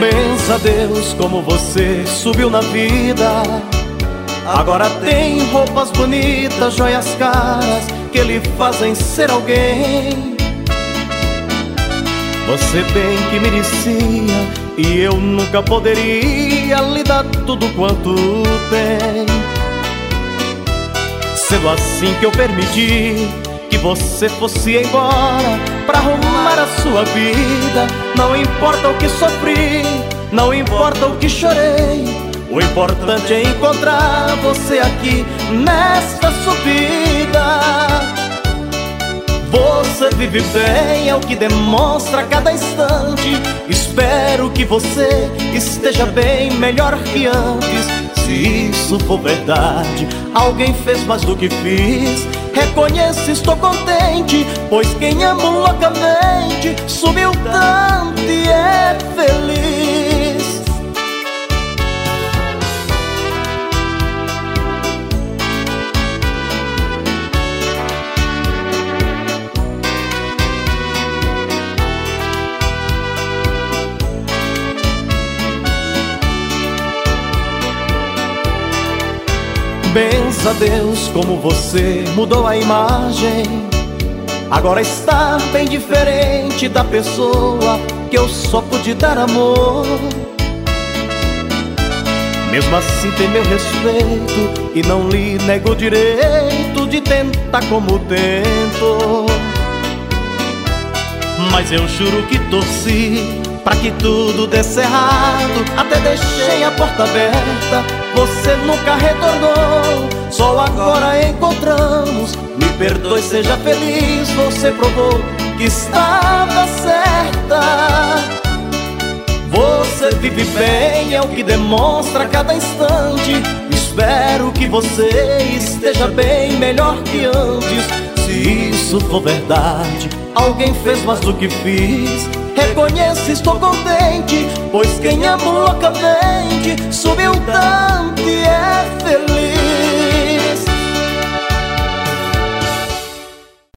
Bença a Deus como você subiu na vida. Agora tem roupas bonitas, joias caras que lhe fazem ser alguém. Você bem que merecia e eu nunca poderia lhe dar tudo quanto tem. Sendo assim que eu permiti que você fosse embora pra arrumar a sua vida. Não importa o que sofri, não importa o que chorei, o importante é encontrar você aqui nesta subida. Você vive bem, é o que demonstra a cada instante. Espero que você esteja bem, melhor que antes. Se isso for verdade, alguém fez mais do que fiz. Reconheço, estou contente, pois quem ama loucamente subiu tanto e é feliz. Bença a Deus como você mudou a imagem. Agora está bem diferente da pessoa que eu só pude dar amor. Mesmo assim tem meu respeito e não lhe nego o direito de tentar como tento. Mas eu juro que torci pra que tudo desse errado. Até deixei a porta aberta, você nunca retornou. Só agora encontramos, me perdoe, seja feliz. Você provou que estava certa. Você vive bem, é o que demonstra a cada instante. Espero que você esteja bem, melhor que antes. Se isso for verdade, alguém fez mais do que fiz. Reconheço, estou contente, pois quem ama loucamente subiu tanto e é feliz.